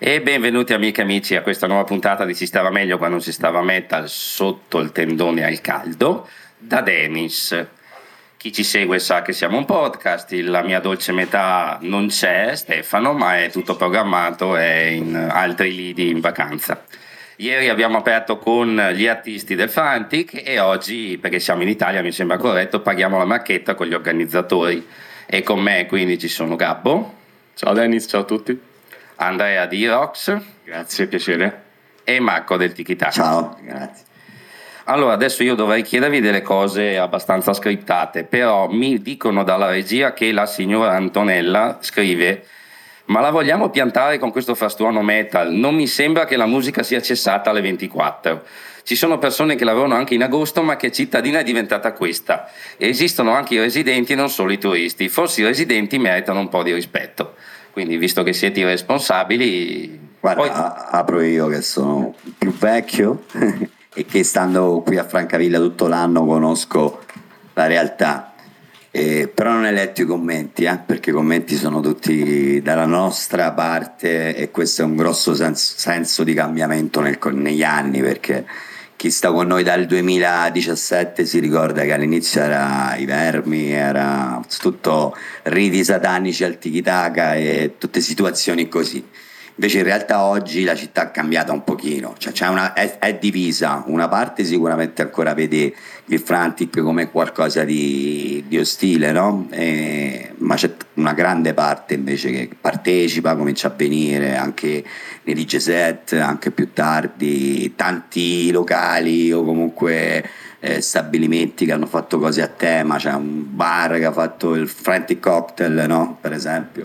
E benvenuti amiche e amici a questa nuova puntata di Si stava meglio quando non si stava metal sotto il tendone al caldo da Dennis. Chi ci segue sa che siamo un podcast, la mia dolce metà non c'è, Stefano, ma è tutto programmato, è in altri lidi in vacanza. Ieri abbiamo aperto con gli artisti del Frantic e oggi, perché siamo in Italia mi sembra corretto, paghiamo la marchetta con gli organizzatori. E con me quindi ci sono Gabbo. Ciao Dennis, ciao a tutti. Andrea di Rox. Grazie, piacere. E Marco del Tikitaka. Ciao, grazie. Allora, adesso io dovrei chiedervi delle cose abbastanza scriptate, però mi dicono dalla regia che la signora Antonella scrive: ma la vogliamo piantare con questo frastuono metal? Non mi sembra che la musica sia cessata alle 24. Ci sono persone che lavorano anche in agosto, ma che cittadina è diventata questa? E esistono anche i residenti e non solo i turisti. Forse i residenti meritano un po' di rispetto. Quindi, visto che siete i responsabili... Guarda, poi... apro io che sono più vecchio e che stando qui a Francavilla tutto l'anno conosco la realtà. Però non hai letto i commenti, perché i commenti sono tutti dalla nostra parte e questo è un grosso senso di cambiamento negli anni, perché chi sta con noi dal 2017 si ricorda che all'inizio era i Vermi, era tutto riti satanici al Tikitaka e tutte situazioni così. Invece in realtà oggi la città è cambiata un pochino, cioè è divisa, una parte sicuramente ancora vede il Frantic come qualcosa di ostile, no? Ma c'è una grande parte invece che partecipa, comincia a venire anche nei DJ set, anche più tardi, tanti locali o comunque stabilimenti che hanno fatto cose a tema, c'è un bar che ha fatto il Frantic Cocktail, no? Per esempio,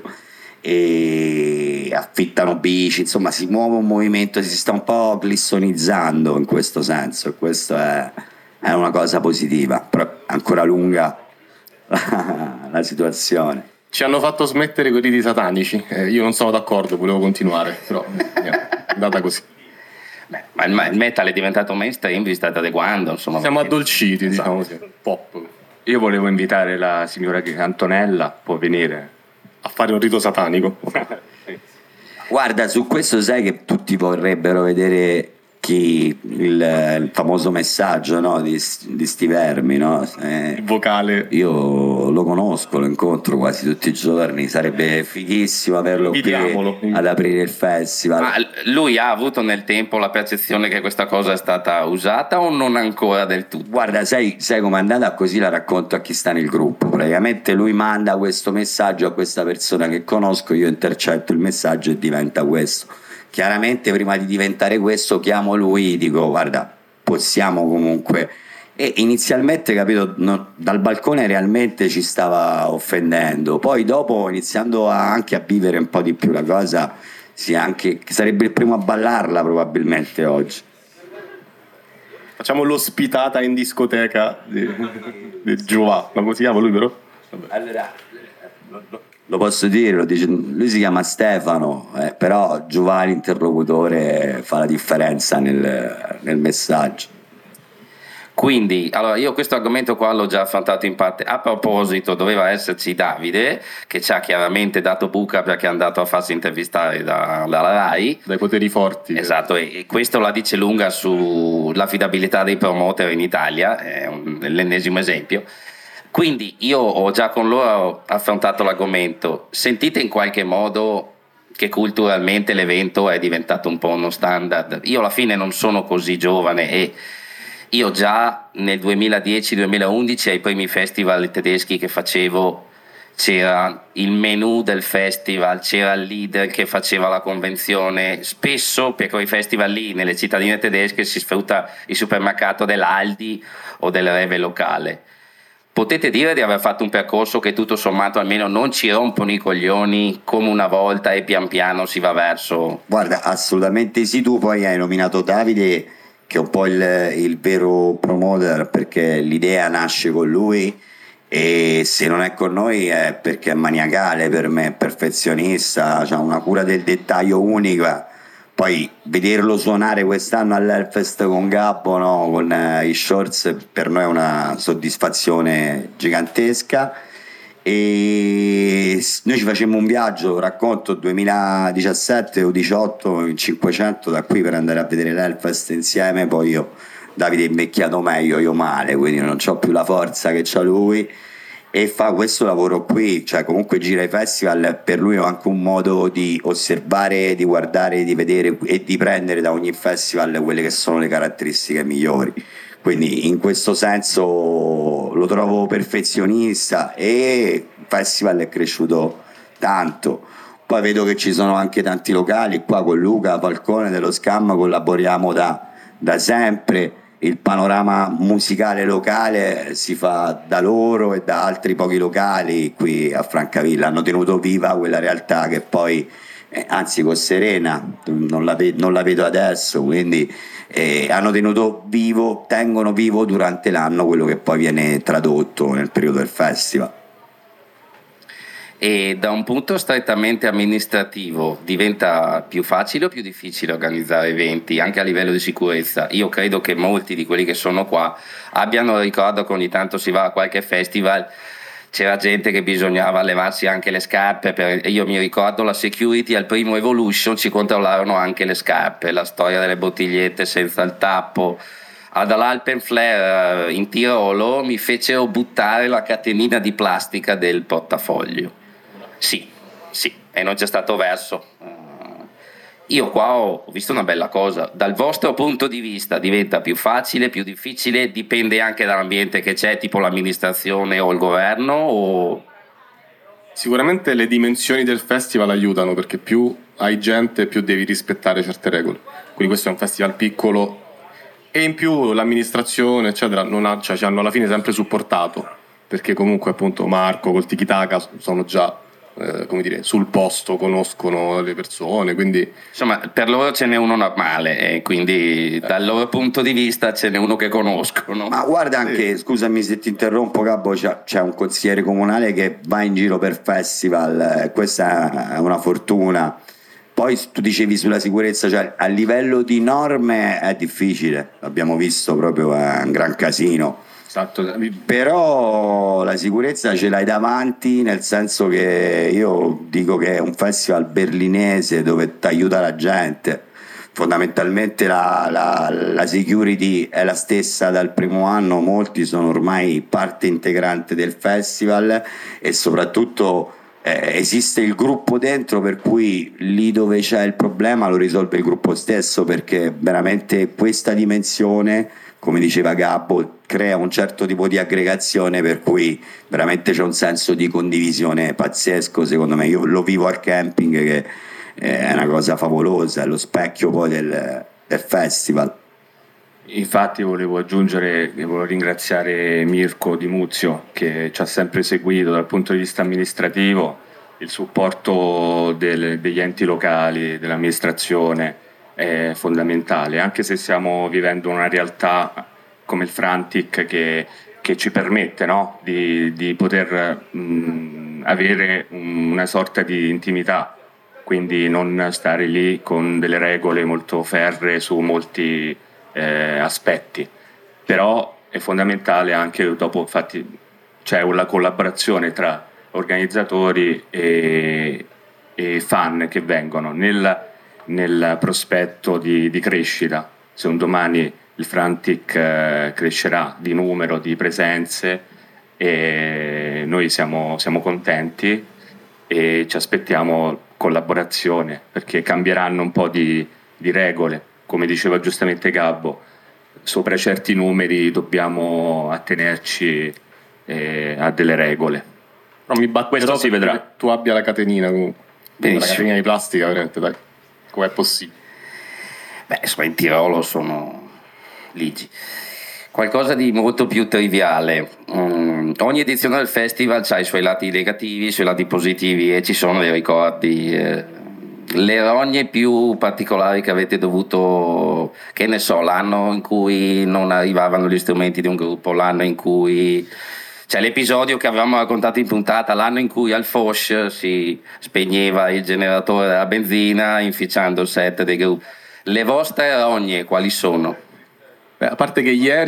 e affittano bici, insomma si muove un movimento, si sta un po' glissonizzando in questo senso, e questo è una cosa positiva, però è ancora lunga la situazione. Ci hanno fatto smettere con i riti satanici, io non sono d'accordo, volevo continuare, però è andata così. Beh, ma il metal è diventato mainstream, vi state adeguando, insomma. Siamo addolciti, diciamo così, pop. Io volevo invitare la signora Antonella, può venire a fare un rito satanico. Guarda, su questo sai che tutti vorrebbero vedere il famoso messaggio, no? di sti vermi, no? Il vocale. Io lo conosco, lo incontro quasi tutti i giorni, sarebbe fighissimo averlo qui ad aprire il festival. Ma lui ha avuto nel tempo la percezione che questa cosa è stata usata o non ancora del tutto? Guarda, sai com'è andata, così la racconto a chi sta nel gruppo. Praticamente lui manda questo messaggio a questa persona che conosco, io intercetto il messaggio e diventa questo. Chiaramente prima di diventare questo chiamo lui, dico guarda, possiamo comunque, e inizialmente, capito, dal balcone realmente ci stava offendendo, poi dopo iniziando anche a vivere un po' di più la cosa, sarebbe il primo a ballarla probabilmente oggi. Facciamo l'ospitata in discoteca di Giova, ma come si chiama lui però? Vabbè. Allora, lo posso dire, lo dice, lui si chiama Stefano, però Giovanni l'interlocutore fa la differenza nel messaggio. Quindi, allora io questo argomento qua l'ho già affrontato in parte. A proposito, doveva esserci Davide, che ci ha chiaramente dato buca perché è andato a farsi intervistare dalla RAI. Dai poteri forti. Esatto, e questo la dice lunga sull'affidabilità dei promoter in Italia, è l'ennesimo esempio. Quindi io ho già con loro affrontato l'argomento. Sentite in qualche modo che culturalmente l'evento è diventato un po' uno standard? Io alla fine non sono così giovane e io già nel 2010-2011 ai primi festival tedeschi che facevo c'era il menù del festival, c'era il leader che faceva la convenzione. Spesso per quei festival lì nelle cittadine tedesche si sfrutta il supermercato dell'Aldi o del Rewe locale. Potete dire di aver fatto un percorso che tutto sommato almeno non ci rompono i coglioni come una volta e pian piano si va verso... Guarda, assolutamente sì, tu poi hai nominato Davide che è un po' il vero promoter, perché l'idea nasce con lui e se non è con noi è perché è maniacale, per me è perfezionista, ha una cura del dettaglio unica. Poi vederlo suonare quest'anno all'Hellfest con Gabbo, no? Con i shorts, per noi è una soddisfazione gigantesca e noi ci facemmo un viaggio, racconto, 2017 o 18 in 500 da qui per andare a vedere l'Hellfest insieme. Poi io, Davide è invecchiato meglio, io male, quindi non ho più la forza che c'ha lui, e fa questo lavoro qui, cioè comunque gira i festival. Per lui è anche un modo di osservare, di guardare, di vedere e di prendere da ogni festival quelle che sono le caratteristiche migliori. Quindi in questo senso lo trovo perfezionista, e il festival è cresciuto tanto. Poi vedo che ci sono anche tanti locali, qua con Luca Falcone dello Scam collaboriamo da sempre. Il panorama musicale locale si fa da loro e da altri pochi locali qui a Francavilla. Hanno tenuto viva quella realtà che poi, anzi con Serena non la vedo adesso, quindi hanno tengono vivo durante l'anno quello che poi viene tradotto nel periodo del festival. E da un punto strettamente amministrativo diventa più facile o più difficile organizzare eventi anche a livello di sicurezza? Io credo che molti di quelli che sono qua abbiano, ricordo che ogni tanto si va a qualche festival, c'era gente che bisognava levarsi anche le scarpe, io mi ricordo la security al primo Evolution ci controllarono anche le scarpe, la storia delle bottigliette senza il tappo. Ad all'Alpenflair in Tirolo mi fecero buttare la catenina di plastica del portafoglio. Sì, e non c'è stato verso. Io qua ho visto una bella cosa. Dal vostro punto di vista diventa più facile, più difficile? Dipende anche dall'ambiente che c'è, tipo l'amministrazione o il governo? O... Sicuramente le dimensioni del festival aiutano, perché più hai gente più devi rispettare certe regole. Quindi questo è un festival piccolo, e in più l'amministrazione eccetera ci hanno alla fine sempre supportato, perché comunque appunto Marco col Tiki Taka sono già sul posto, conoscono le persone, quindi insomma per loro ce n'è uno normale, e quindi dal loro punto di vista ce n'è uno che conoscono. Ma guarda anche, scusami se ti interrompo Gabbo, c'è un consigliere comunale che va in giro per festival, questa è una fortuna. Poi tu dicevi sulla sicurezza, cioè a livello di norme è difficile, l'abbiamo visto proprio, è un gran casino. Esatto. Però la sicurezza ce l'hai davanti, nel senso che io dico che è un festival berlinese dove ti aiuta la gente. Fondamentalmente la security è la stessa dal primo anno, molti sono ormai parte integrante del festival, e soprattutto esiste il gruppo dentro, per cui lì dove c'è il problema lo risolve il gruppo stesso, perché veramente questa dimensione, come diceva Gabbo, crea un certo tipo di aggregazione, per cui veramente c'è un senso di condivisione pazzesco, secondo me. Io lo vivo al camping, che è una cosa favolosa, è lo specchio poi del festival. Infatti volevo ringraziare Mirko Di Muzio, che ci ha sempre seguito dal punto di vista amministrativo. Il supporto degli enti locali, dell'amministrazione è fondamentale, anche se stiamo vivendo una realtà come il Frantic che ci permette, no? di poter avere una sorta di intimità, quindi non stare lì con delle regole molto ferree su molti aspetti. Però è fondamentale anche dopo, infatti c'è una collaborazione tra organizzatori e fan che vengono nel prospetto di crescita. Se un domani il Frantic crescerà di numero, di presenze, e noi siamo contenti e ci aspettiamo collaborazione, perché cambieranno un po' di regole, come diceva giustamente Gabbo. Sopra certi numeri dobbiamo attenerci a delle regole. Però mi batterò, questo si vedrà. che tu abbia la catenina comunque. La catenina di plastica, veramente, dai. Com'è possibile? Beh, insomma, in Tirolo sono ligi. Qualcosa di molto più triviale. Ogni edizione del festival ha i suoi lati negativi, i suoi lati positivi, e ci sono dei ricordi. Le rogne più particolari che avete dovuto, che ne so, l'anno in cui non arrivavano gli strumenti di un gruppo, l'anno in cui... C'è l'episodio che avevamo raccontato in puntata, l'anno in cui al Foch si spegneva il generatore della benzina inficiando il set dei gruppi. Le vostre rogne quali sono? Beh, a parte che ieri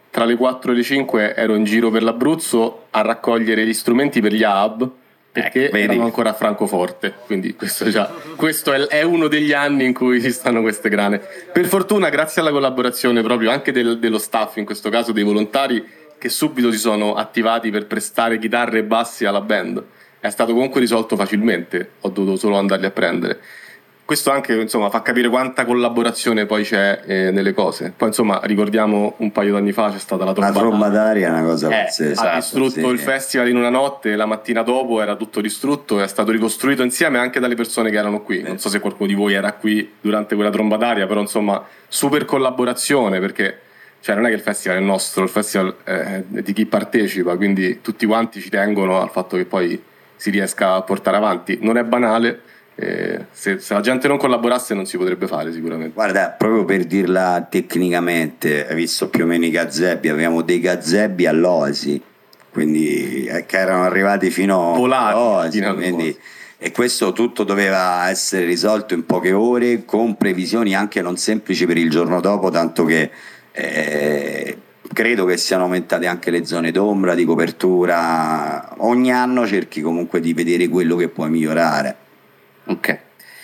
tra le 4 e le 5 ero in giro per l'Abruzzo a raccogliere gli strumenti per gli hub, perché erano ancora a Francoforte, quindi questo è uno degli anni in cui ci stanno queste grane. Per fortuna, grazie alla collaborazione proprio anche dello staff, in questo caso dei volontari, che subito si sono attivati per prestare chitarre e bassi alla band, è stato comunque risolto facilmente, ho dovuto solo andarli a prendere. Questo anche, insomma, fa capire quanta collaborazione poi c'è nelle cose. Poi, insomma, ricordiamo un paio d'anni fa c'è stata la tromba d'aria. La tromba d'aria è una cosa pazzesca. Ha distrutto il festival in una notte, la mattina dopo era tutto distrutto e è stato ricostruito insieme anche dalle persone che erano qui. Non so se qualcuno di voi era qui durante quella tromba d'aria, però insomma, super collaborazione, perché non è che il festival è nostro, il festival è di chi partecipa, quindi tutti quanti ci tengono al fatto che poi si riesca a portare avanti. Non è banale. Se la gente non collaborasse non si potrebbe fare sicuramente. Guarda, proprio per dirla tecnicamente, hai visto più o meno i gazebbi, avevamo dei gazebbi all'Oasi, quindi che erano arrivati fino all'Oasi, quindi, e questo tutto doveva essere risolto in poche ore con previsioni anche non semplici per il giorno dopo, tanto che credo che siano aumentate anche le zone d'ombra, di copertura. Ogni anno cerchi comunque di vedere quello che puoi migliorare. Ok.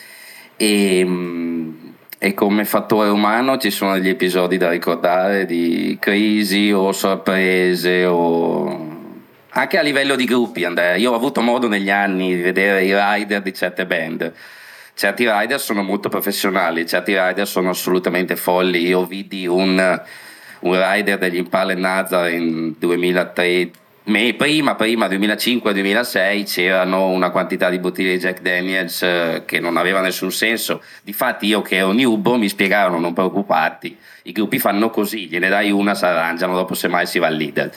E come fattore umano ci sono degli episodi da ricordare di crisi o sorprese o anche a livello di gruppi, Andrea? Io ho avuto modo negli anni di vedere i rider di certe band. Certi rider sono molto professionali, certi rider sono assolutamente folli. Io vidi un rider degli Impala Nazareth in 2003. Prima 2005-2006 c'erano una quantità di bottiglie di Jack Daniels che non aveva nessun senso. Difatti io che ero newbo mi spiegarono: non preoccuparti, i gruppi fanno così, gliene dai una, si arrangiano, dopo semmai si va al leader.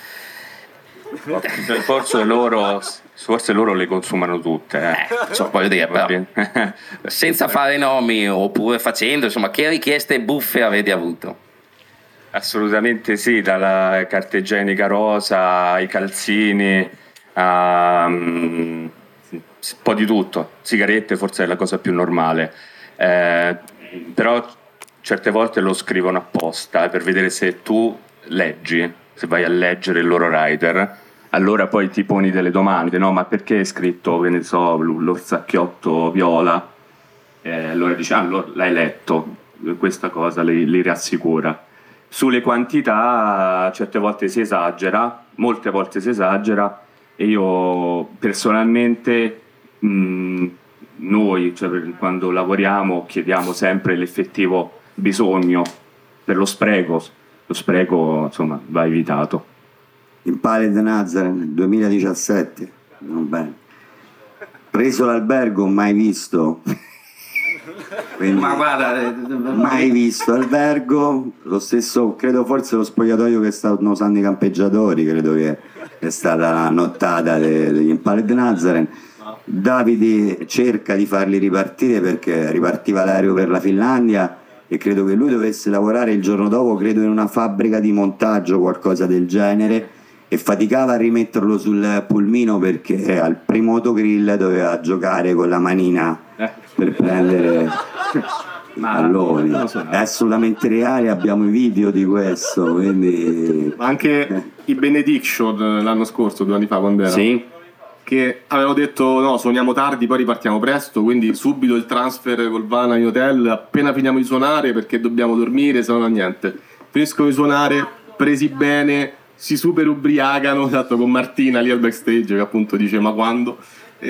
Forse loro le consumano tutte, voglio dire, però, senza fare nomi oppure facendo, insomma, che richieste buffe avete avuto? Assolutamente sì, dalla carta igienica rosa ai calzini a un po' di tutto. Sigarette forse è la cosa più normale, però certe volte lo scrivono apposta per vedere se tu leggi, se vai a leggere il loro rider, allora poi ti poni delle domande, no? Ma perché è scritto, che ne so, l'orsacchiotto viola? Allora dici, l'hai letto, questa cosa li rassicura. Sulle quantità certe volte si esagera, molte volte si esagera, e io personalmente noi quando lavoriamo chiediamo sempre l'effettivo bisogno per lo spreco insomma va evitato. Impala Nazareth nel 2017, non bene, preso l'albergo, mai visto. Quindi, ma guarda, mai visto albergo, lo stesso, credo forse lo spogliatoio che stanno usando i campeggiatori, credo che è stata la nottata degli Impala Nazareth. Davide cerca di farli ripartire perché ripartiva l'aereo per la Finlandia e credo che lui dovesse lavorare il giorno dopo, credo in una fabbrica di montaggio o qualcosa del genere, e faticava a rimetterlo sul pulmino perché al primo autogrill doveva giocare con la manina per prendere palloni. È assolutamente reale, abbiamo i video di questo, quindi... Ma anche i Benediction l'anno scorso, 2 anni fa, quando era? Sì. Che avevano detto no, suoniamo tardi, poi ripartiamo presto, quindi subito il transfer col van in hotel, appena finiamo di suonare perché dobbiamo dormire, se no niente. Finiscono di suonare, presi bene, si super ubriacano, esatto, con Martina lì al backstage che appunto dice ma quando?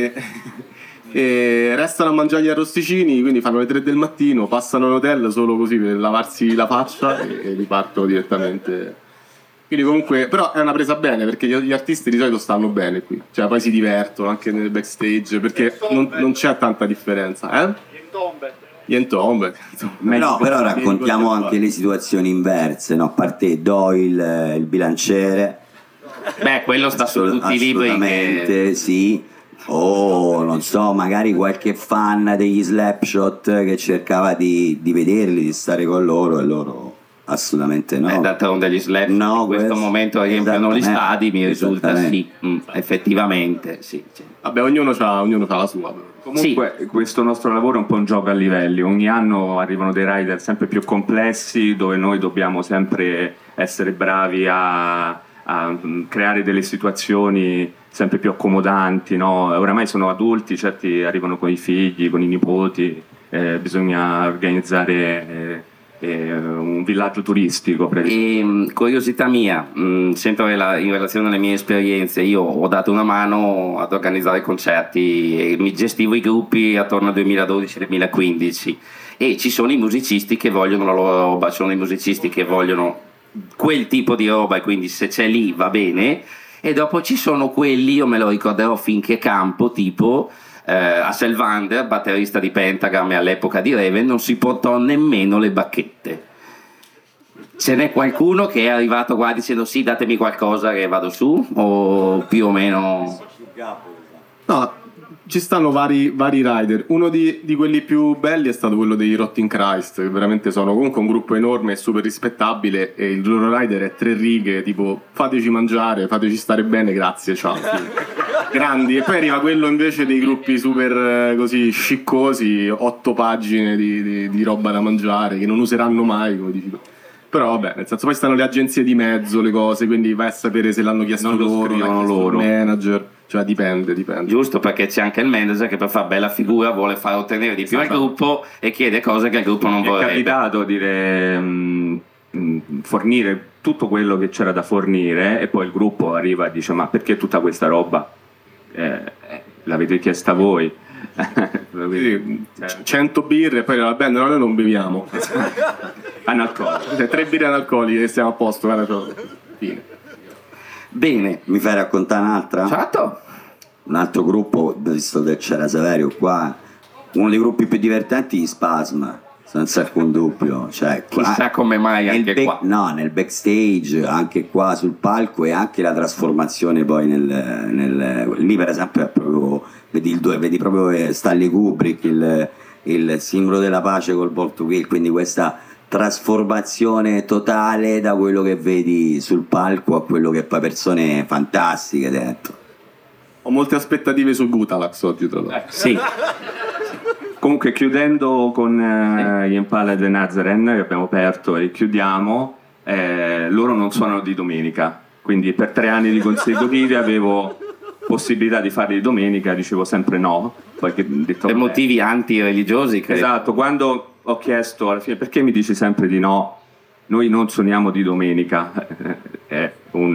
E restano a mangiare gli arrosticini, quindi fanno le 3 del mattino, passano all'hotel solo così per lavarsi la faccia e ripartono direttamente. Quindi comunque, però è una presa bene perché gli artisti di solito stanno bene qui, cioè poi si divertono anche nel backstage perché non c'è tanta differenza, Yentombe. No, però raccontiamo anche le situazioni inverse, no? A parte Doyle, il bilanciere. Beh, quello sta su tutti i libri. Assolutamente, sì. O non so, magari qualche fan degli Slapshot che cercava di vederli, di stare con loro, e loro assolutamente no. D'altronde gli Slap in questo momento riempiono gli stadi, mi risulta sì, effettivamente sì. Vabbè, ognuno fa la sua. Comunque questo nostro lavoro è un po' un gioco a livelli, ogni anno arrivano dei rider sempre più complessi dove noi dobbiamo sempre essere bravi a creare delle situazioni sempre più accomodanti, no? Oramai sono adulti, certi arrivano con i figli, con i nipoti, bisogna organizzare un villaggio turistico. Curiosità mia, sempre in relazione alle mie esperienze, io ho dato una mano ad organizzare concerti e mi gestivo i gruppi attorno al 2012-2015 e ci sono i musicisti che vogliono la loro roba, sono i musicisti che vogliono quel tipo di roba e quindi se c'è lì va bene, e dopo ci sono quelli, io me lo ricorderò finché campo, tipo a Selvander, batterista di Pentagram e all'epoca di Raven, non si portò nemmeno le bacchette. Ce n'è qualcuno che è arrivato qua dicendo sì, datemi qualcosa che vado su, o più o meno? No, ci stanno vari rider. Uno di quelli più belli è stato quello dei Rotting Christ, che veramente sono comunque un gruppo enorme e super rispettabile, e il loro rider è 3 righe, tipo fateci mangiare, fateci stare bene, grazie, ciao. Grandi. E poi arriva quello invece dei gruppi super così sciccosi, 8 pagine di roba da mangiare che non useranno mai, come dici tu. Però vabbè, nel senso, poi stanno le agenzie di mezzo, le cose, quindi vai a sapere se l'hanno chiesto loro, il manager, cioè dipende. Giusto, perché c'è anche il manager che per fare bella figura vuole far ottenere di più al gruppo e chiede cose che il gruppo non vorrebbe. È capitato di fornire tutto quello che c'era da fornire e poi il gruppo arriva e dice: ma perché tutta questa roba? L'avete chiesta voi? 100 birre e poi va bene, noi non beviamo. Analcoliche. 3 birre analcoliche e siamo a posto, fine. Bene, Mi fai raccontare un'altra? certo. Un altro gruppo, visto che c'era Saverio qua, uno dei gruppi più divertenti, Spasm, senza alcun dubbio. Cioè, Chissà come mai anche qua. No, nel backstage, anche qua sul palco, e anche la trasformazione poi lì per esempio è proprio, vedi proprio Stanley Kubrick, il simbolo della pace col ball to kill, quindi questa trasformazione totale da quello che vedi sul palco a quello che poi persone fantastiche dentro. Ho molte aspettative su Gutalax oggi, tra l'altro. Sì. Comunque, chiudendo con gli Impala de Nazaren che abbiamo aperto e chiudiamo, loro non suonano di domenica, quindi per 3 anni di consecutivi avevo possibilità di farli di domenica, dicevo sempre no, poi detto, per motivi anti-religiosi, credo. Esatto, quando ho chiesto alla fine perché mi dici sempre di no, noi non suoniamo di domenica, è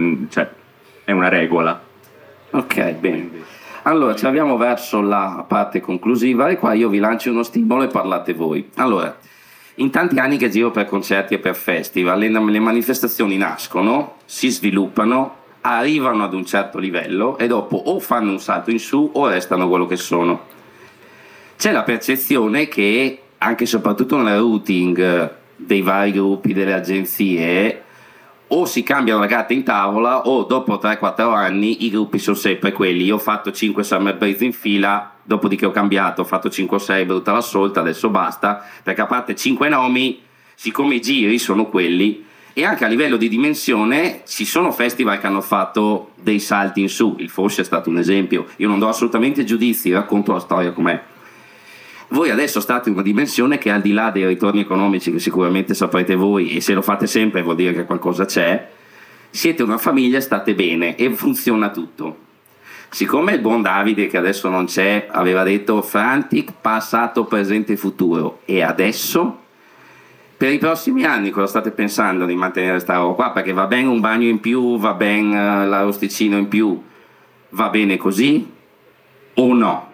una regola. Ok, bene. Allora, ci avviamo verso la parte conclusiva e qua io vi lancio uno stimolo e parlate voi. Allora, in tanti anni che giro per concerti e per festival, le manifestazioni nascono, si sviluppano, arrivano ad un certo livello e dopo o fanno un salto in su o restano quello che sono. C'è la percezione che, anche e soprattutto nel routing dei vari gruppi, delle agenzie, o si cambiano le carte in tavola o dopo 3-4 anni i gruppi sono sempre quelli. Io ho fatto 5 Summer Breeze in fila, dopodiché ho cambiato, ho fatto 5 o 6 Brutal Assault, adesso basta, perché a parte 5 nomi, siccome i giri sono quelli, e anche a livello di dimensione ci sono festival che hanno fatto dei salti in su. Il Fosse è stato un esempio. Io non do assolutamente giudizi, racconto la storia com'è. Voi adesso state in una dimensione che, al di là dei ritorni economici che sicuramente saprete voi, e se lo fate sempre vuol dire che qualcosa c'è, siete una famiglia, state bene e funziona tutto. Siccome il buon Davide, che adesso non c'è, aveva detto Frantic, passato, presente e futuro, e adesso per i prossimi anni cosa state pensando di mantenere sta roba qua? Perché va bene un bagno in più, va bene l'arrosticino in più, va bene così o no?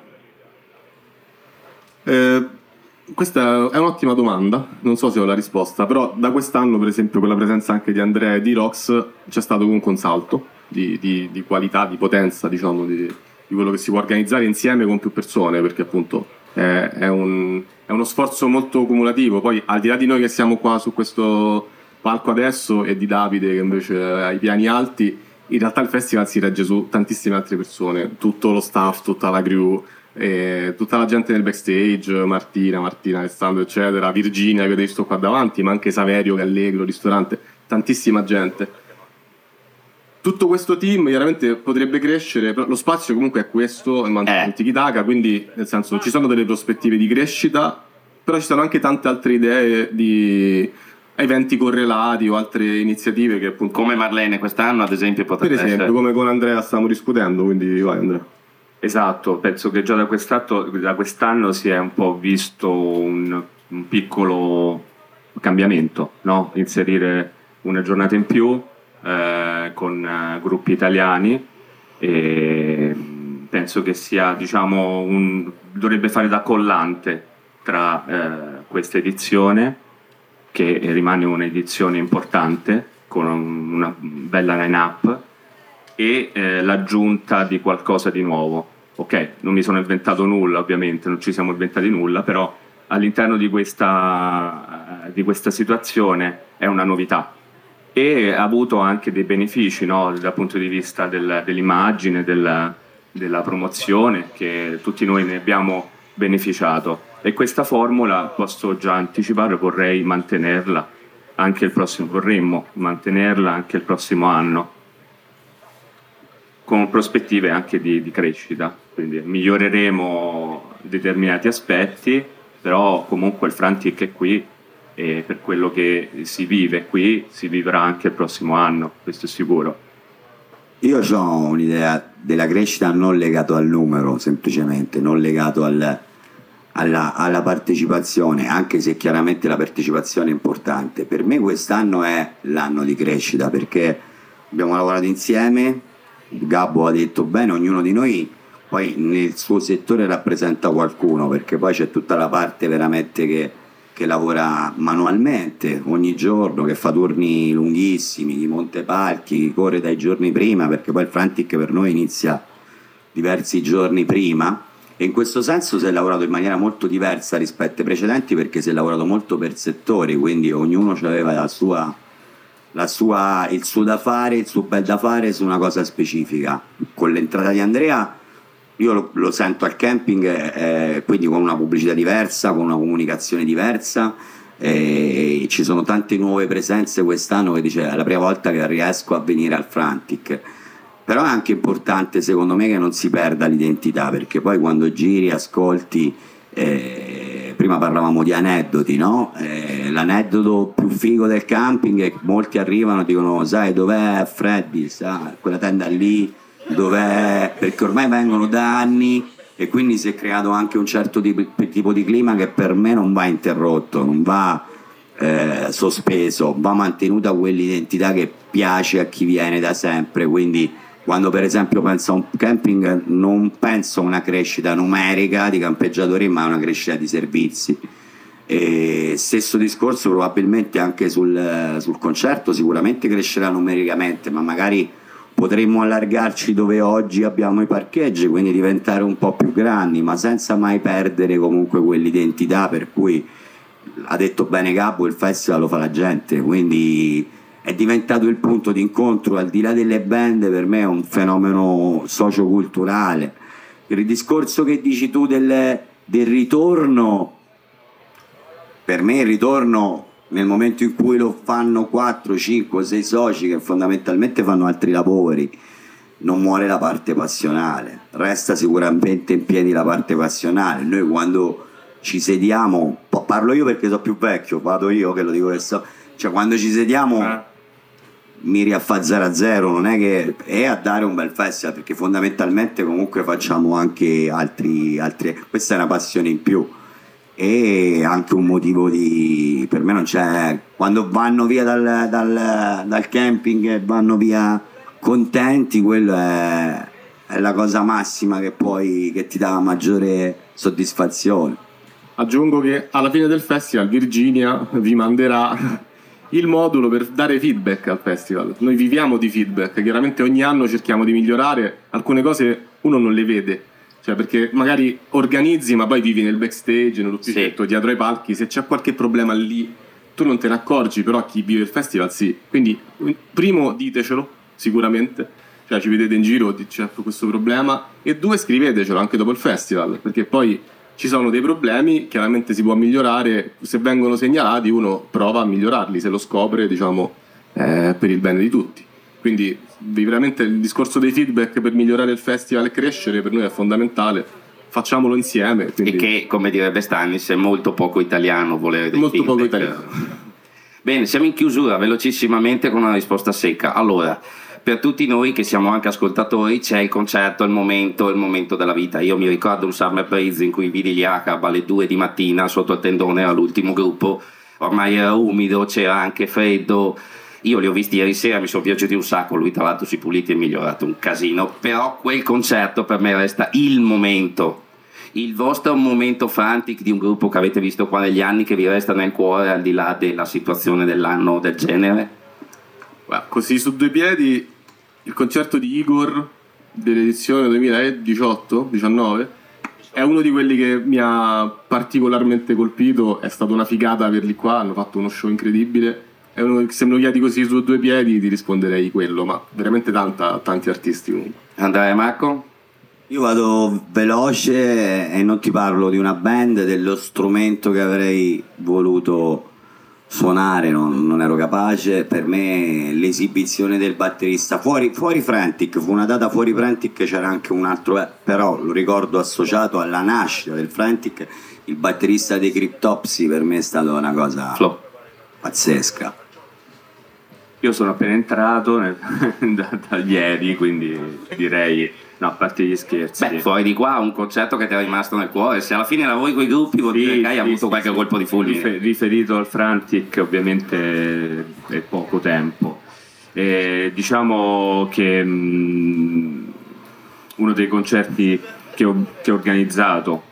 Questa è un'ottima domanda, non so se ho la risposta, però da quest'anno, per esempio, con la presenza anche di Andrea e di Rox, c'è stato comunque un salto di qualità, di potenza, diciamo, di quello che si può organizzare insieme con più persone, perché appunto è uno sforzo molto cumulativo. Poi, al di là di noi che siamo qua su questo palco adesso e di Davide che invece ha i piani alti, in realtà il festival si regge su tantissime altre persone, tutto lo staff, tutta la crew, e tutta la gente nel backstage, Martina, Alessandro eccetera, Virginia che ho visto qua davanti, ma anche Saverio che è allegro, ristorante, tantissima gente. Tutto questo team chiaramente potrebbe crescere, però lo spazio comunque è questo, è il tiki-taka, quindi nel senso ci sono delle prospettive di crescita, però ci sono anche tante altre idee di eventi correlati o altre iniziative che appunto... Come Marlene quest'anno ad esempio potrebbe essere. Per esempio, come con Andrea stiamo discutendo, quindi vai Andrea. Esatto, penso che già da quest'anno si è un po' visto un piccolo cambiamento, no? Inserire una giornata in più con gruppi italiani, e penso che sia, diciamo, dovrebbe fare da collante tra questa edizione, che rimane un'edizione importante con una bella line-up, e l'aggiunta di qualcosa di nuovo. Ok, non mi sono inventato nulla, ovviamente non ci siamo inventati nulla, però all'interno di questa situazione è una novità e ha avuto anche dei benefici, no? Dal punto di vista dell'immagine, della promozione, che tutti noi ne abbiamo beneficiato, e questa formula, posso già anticipare, vorremmo mantenerla anche il prossimo anno, con prospettive anche di crescita, quindi miglioreremo determinati aspetti, però comunque il Frantic è qui, e per quello che si vive qui si vivrà anche il prossimo anno, questo è sicuro. Io ho un'idea della crescita non legato al numero, semplicemente, non legato alla partecipazione, anche se chiaramente la partecipazione è importante. Per me quest'anno è l'anno di crescita, perché abbiamo lavorato insieme, Gabbo ha detto bene, ognuno di noi poi nel suo settore rappresenta qualcuno, perché poi c'è tutta la parte veramente che lavora manualmente ogni giorno, che fa turni lunghissimi di montepalchi, corre dai giorni prima, perché poi il Frantic per noi inizia diversi giorni prima, e in questo senso si è lavorato in maniera molto diversa rispetto ai precedenti, perché si è lavorato molto per settori, quindi ognuno aveva il suo da fare, il suo bel da fare su una cosa specifica. Con l'entrata di Andrea io lo sento al camping, quindi con una pubblicità diversa, con una comunicazione diversa, ci sono tante nuove presenze quest'anno, che dice è la prima volta che riesco a venire al Frantic. Però è anche importante secondo me che non si perda l'identità, perché poi quando giri, ascolti, prima parlavamo di aneddoti, no? L'aneddoto più figo del camping è che molti arrivano e dicono sai dov'è Freddy, quella tenda lì, dov'è? Perché ormai vengono da anni e quindi si è creato anche un certo tipo di clima che per me non va interrotto, non va sospeso, va mantenuta quell'identità che piace a chi viene da sempre. Quindi quando per esempio penso a un camping non penso a una crescita numerica di campeggiatori, ma a una crescita di servizi. E stesso discorso probabilmente anche sul concerto, sicuramente crescerà numericamente, ma magari potremmo allargarci dove oggi abbiamo i parcheggi, quindi diventare un po' più grandi, ma senza mai perdere comunque quell'identità per cui, ha detto bene Gabbo, il festival lo fa la gente, quindi è diventato il punto di incontro, al di là delle band. Per me è un fenomeno socioculturale. Il discorso che dici tu del ritorno, per me il ritorno nel momento in cui lo fanno 4, 5, 6 soci che fondamentalmente fanno altri lavori, non muore la parte passionale, resta sicuramente in piedi la parte passionale. Noi quando ci sediamo, parlo io perché sono più vecchio, vado io che lo dico adesso, cioè quando ci sediamo miri a fa 0-0, non è che è a dare un bel festival, perché fondamentalmente comunque facciamo anche altri, questa è una passione in più e anche un motivo di, per me non c'è, quando vanno via dal camping e vanno via contenti, quello è la cosa massima che ti dà maggiore soddisfazione. Aggiungo che alla fine del festival Virginia vi manderà il modulo per dare feedback al festival. Noi viviamo di feedback, chiaramente ogni anno cerchiamo di migliorare, alcune cose uno non le vede, cioè perché magari organizzi ma poi vivi nel backstage, nell'ufficetto, dietro ai palchi, se c'è qualche problema lì tu non te ne accorgi, però chi vive il festival sì. Quindi primo ditecelo sicuramente, cioè ci vedete in giro, c'è questo problema, e 2, scrivetecelo anche dopo il festival, perché poi ci sono dei problemi, chiaramente si può migliorare, se vengono segnalati uno prova a migliorarli, se lo scopre, diciamo, per il bene di tutti. Quindi veramente il discorso dei feedback per migliorare il festival e crescere per noi è fondamentale, facciamolo insieme. Quindi... E che, come direbbe Stanis, è molto poco italiano volere dei molto feedback. poco italiano. Bene, siamo in chiusura velocissimamente con una risposta secca. Allora, per tutti noi che siamo anche ascoltatori, c'è il concerto, il momento della vita. Io mi ricordo un Summer Breeze in cui vidi gli Acab alle 2 di mattina sotto il tendone, era l'ultimo gruppo, ormai era umido, c'era anche freddo. Io li ho visti ieri sera, mi sono piaciuti un sacco, lui tra l'altro sui Puliti è migliorato un casino, però quel concerto per me resta il momento. Il vostro momento frantic di un gruppo che avete visto qua negli anni, che vi resta nel cuore al di là della situazione dell'anno del genere? Così su due piedi, il concerto di Igor dell'edizione 2018-19 è uno di quelli che mi ha particolarmente colpito, è stata una figata averli qua, hanno fatto uno show incredibile, è uno che se me lo chiedi così su due piedi ti risponderei quello, ma veramente tanti artisti comunque. Andrea e Marco? Io vado veloce e non ti parlo di una band, dello strumento che avrei voluto suonare, non ero capace. Per me l'esibizione del batterista fuori Frantic, fu una data fuori Frantic, c'era anche un altro, però lo ricordo associato alla nascita del Frantic, il batterista dei Cryptopsy, per me è stata una cosa pazzesca. Io sono appena entrato da ieri, quindi direi, no, a parte gli scherzi. Beh, fuori di qua un concerto che ti è rimasto nel cuore, se alla fine lavori con i gruppi vuol dire che hai avuto qualche colpo di fulmine. Riferito al Frantic ovviamente è poco tempo. Diciamo che uno dei concerti che ho organizzato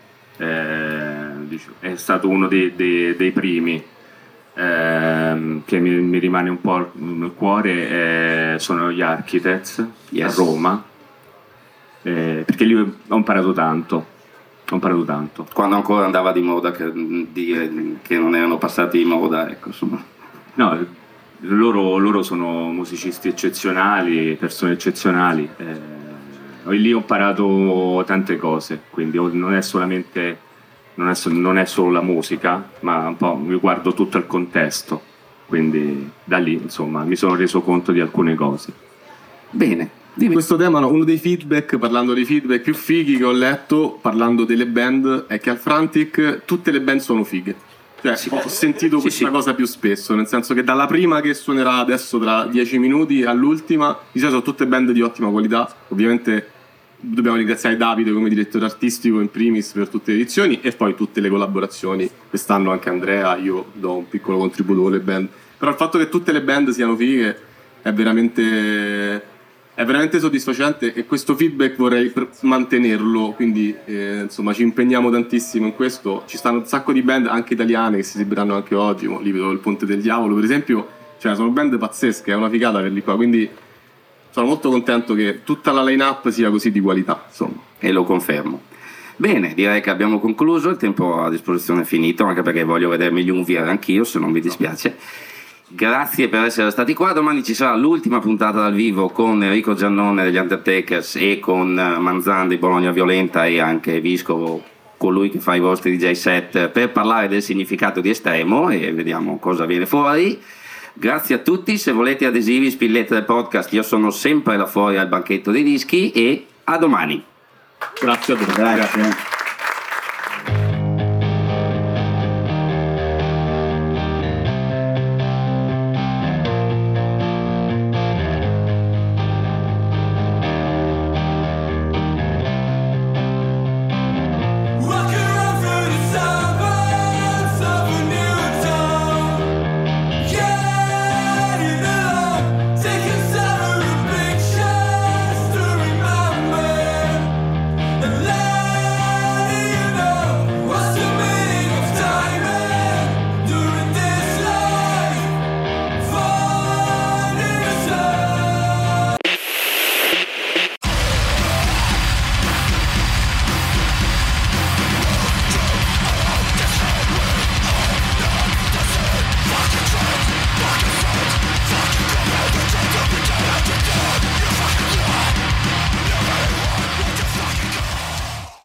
è stato uno dei primi che mi rimane un po' nel cuore, sono gli Architects a Roma, perché lì ho imparato tanto. Quando ancora andava di moda dire che non erano passati di moda, ecco, insomma. No, loro sono musicisti eccezionali, persone eccezionali, lì ho imparato tante cose, quindi non è solamente non è solo la musica, ma un po' mi guardo tutto il contesto, quindi da lì insomma mi sono reso conto di alcune cose. Bene. Questo tema, uno dei feedback, parlando dei feedback più fighi che ho letto parlando delle band, è che al Frantic tutte le band sono fighe. Cioè, ho sentito questa cosa più spesso, nel senso che dalla prima che suonerà adesso tra 10 minuti all'ultima, di solito sono tutte band di ottima qualità. Ovviamente dobbiamo ringraziare Davide come direttore artistico in primis per tutte le edizioni, e poi tutte le collaborazioni. Quest'anno anche Andrea, io do un piccolo contributo con le band. Però il fatto che tutte le band siano fighe è veramente soddisfacente, e questo feedback vorrei mantenerlo, quindi insomma ci impegniamo tantissimo in questo. Ci stanno un sacco di band anche italiane che si esibiranno anche oggi, lì vedo il Ponte del Diavolo per esempio, cioè sono band pazzesche, è una figata averli qua, quindi sono molto contento che tutta la line-up sia così di qualità, insomma. E lo confermo. Bene, direi che abbiamo concluso, il tempo a disposizione è finito, anche perché voglio vedermi gli Unvier anch'io, se non vi dispiace. Grazie per essere stati qua. Domani ci sarà l'ultima puntata dal vivo con Enrico Giannone degli Undertakers e con Manzan di Bologna Violenta, e anche Visco, colui che fa i vostri DJ set, per parlare del significato di estremo, e vediamo cosa viene fuori. Grazie a tutti. Se volete adesivi, spillette del podcast, io sono sempre là fuori al banchetto dei dischi, e a domani. Grazie a tutti. Grazie.